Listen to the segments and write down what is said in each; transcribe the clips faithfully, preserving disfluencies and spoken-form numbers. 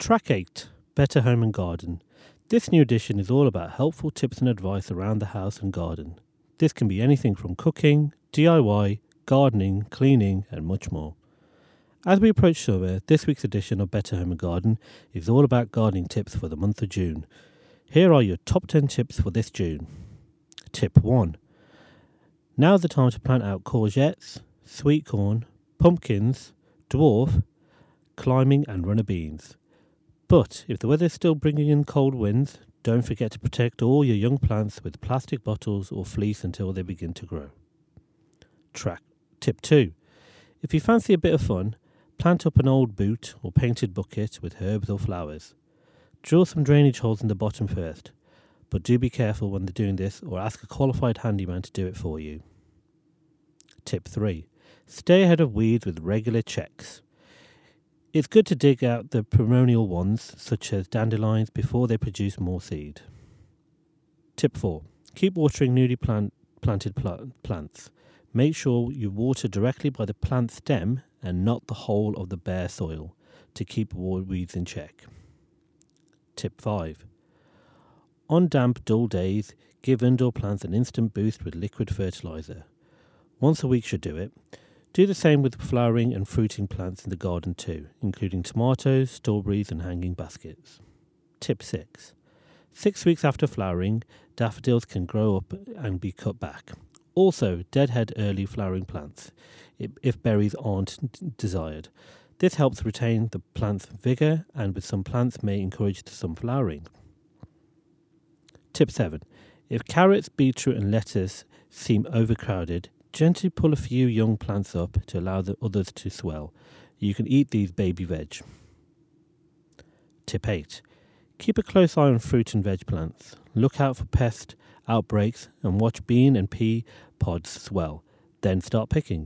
Track eight, Better Home and Garden. This new edition is all about helpful tips and advice around the house and garden. This can be anything from cooking, D I Y, gardening, cleaning and much more. As we approach summer, this week's edition of Better Home and Garden is all about gardening tips for the month of June. Here are your top ten tips for this June. Tip one. Now's the time to plant out courgettes, sweet corn, pumpkins, dwarf, climbing and runner beans. But if the weather is still bringing in cold winds, don't forget to protect all your young plants with plastic bottles or fleece until they begin to grow. Track. Tip two. If you fancy a bit of fun, plant up an old boot or painted bucket with herbs or flowers. Drill some drainage holes in the bottom first, but do be careful when they're doing this or ask a qualified handyman to do it for you. Tip three. Stay ahead of weeds with regular checks. It's good to dig out the perennial ones, such as dandelions, before they produce more seed. Tip four. Keep watering newly plant, planted pl- plants. Make sure you water directly by the plant stem and not the whole of the bare soil to keep weeds in check. Tip five. On damp, dull days, give indoor plants an instant boost with liquid fertilizer. Once a week should do it. Do the same with flowering and fruiting plants in the garden too, including tomatoes, strawberries and hanging baskets. Tip six. Six weeks after flowering, daffodils can grow up and be cut back. Also, deadhead early flowering plants if berries aren't desired. This helps retain the plant's vigour and with some plants may encourage some flowering. Tip seven. If carrots, beetroot and lettuce seem overcrowded, gently pull a few young plants up to allow the others to swell. You can eat these baby veg. Tip eight. Keep a close eye on fruit and veg plants. Look out for pest outbreaks and watch bean and pea pods swell. Then start picking.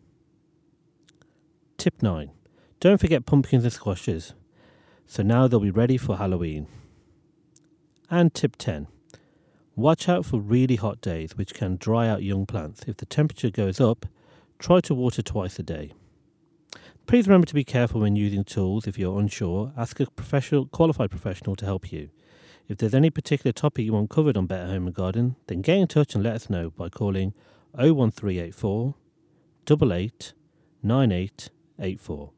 Tip nine. Don't forget pumpkins and squashes. So now they'll be ready for Halloween. And tip ten. Watch out for really hot days which can dry out young plants. If the temperature goes up, try to water twice a day. Please remember to be careful when using tools. If you're unsure, ask a professional, qualified professional to help you. If there's any particular topic you want covered on Better Home and Garden, then get in touch and let us know by calling oh one three eight four, eight eight, nine eight eight four.